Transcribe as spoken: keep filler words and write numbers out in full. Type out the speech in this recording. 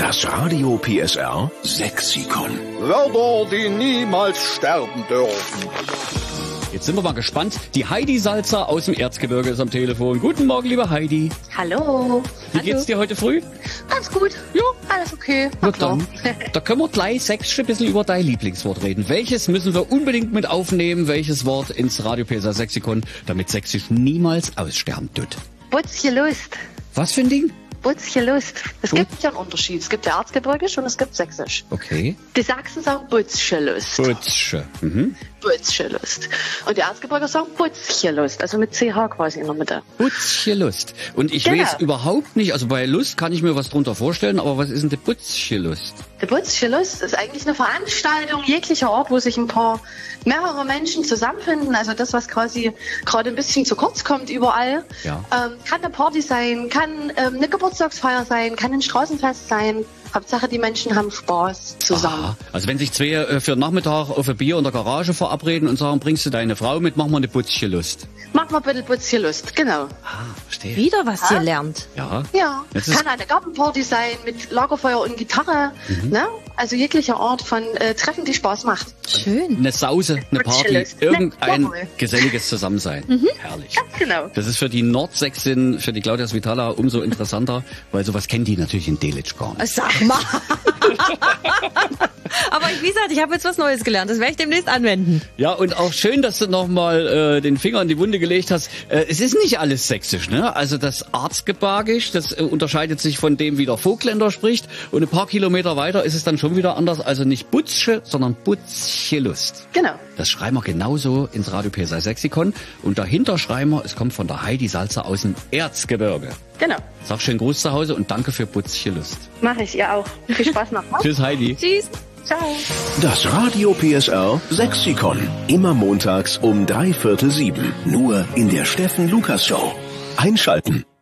Das Radio P S R Sexikon. Wörter, die niemals sterben dürfen. Jetzt sind wir mal gespannt. Die Heidi Salzer aus dem Erzgebirge ist am Telefon. Guten Morgen, liebe Heidi. Hallo. Wie Hallo. geht's dir heute früh? Ganz gut. Ja, alles okay. Na dann, da können wir gleich sechs ein bisschen über dein Lieblingswort reden. Welches müssen wir unbedingt mit aufnehmen? Welches Wort ins Radio P S R Sexikon, damit Sächsisch niemals aussterben tut? Butzche Lust. Was für ein Ding? Butzche Lust. Es Gut. gibt ja einen Unterschied. Es gibt ja Erzgebirgisch und es gibt Sächsisch. Okay. Die Sachsen sagen Butzche Lust. Butzsche. Mhm. Butzche Lust. Und die Erzgebirger sagen Butzche Lust. Also mit C H quasi in der Mitte. Butzsche Lust. Und ich Genau. weiß überhaupt nicht, also bei Lust kann ich mir was drunter vorstellen, aber was ist denn die Butzsche Lust? Die Butzche Lust ist eigentlich eine Veranstaltung jeglicher Art, wo sich ein paar, mehrere Menschen zusammenfinden. Also das, was quasi gerade ein bisschen zu kurz kommt überall. Ja. Ähm, kann eine Party sein, kann ähm, eine Geburtstagsfeier sein, kann ein Straßenfest sein. Hauptsache, die Menschen haben Spaß zusammen. Aha. Also wenn sich zwei äh, für den Nachmittag auf ein Bier in der Garage verabreden und sagen, bringst du deine Frau mit, machen wir eine Butzsche Lust. Mach mal bitte Butzche Lust, genau. Ah, verstehe. Wieder was gelernt. Ja. Ja, Das ist- kann eine Gartenparty sein mit Lagerfeuer und Gitarre. Ne? Also jegliche Art von äh, Treffen, die Spaß macht. Schön. Eine Sause, eine Butzsche Party, Lust. irgendein Jawohl. geselliges Zusammensein. Herrlich. Genau. Das ist für die Nordsächsin, für die Claudia Svitala umso interessanter, weil sowas kennen die natürlich in Delitzsch gar nicht. Sag mal. Aber wie gesagt, ich habe jetzt was Neues gelernt. Das werde ich demnächst anwenden. Ja, und auch schön, dass du nochmal äh, den Finger in die Wunde gelegt hast. Äh, es ist nicht alles sächsisch, ne? Also das Erzgebirgisch, das äh, unterscheidet sich von dem, wie der Vogtländer spricht. Und ein paar Kilometer weiter ist es dann schon wieder anders. Also nicht Butzsche, sondern Butzsche Lust. Genau. Das schreiben wir genauso ins Radio P S R Sexikon. Und dahinter schreiben wir, es kommt von der Heidi Salzer aus dem Erzgebirge. Genau. Sag schön Gruß zu Hause und danke für Butzsche Lust. Mache ich, ihr auch. Viel Spaß noch. Tschüss, Heidi. Tschüss. Ciao. Das Radio P S R Sexikon. Immer montags um drei Viertel sieben. Nur in der Steffen Lukas Show. Einschalten.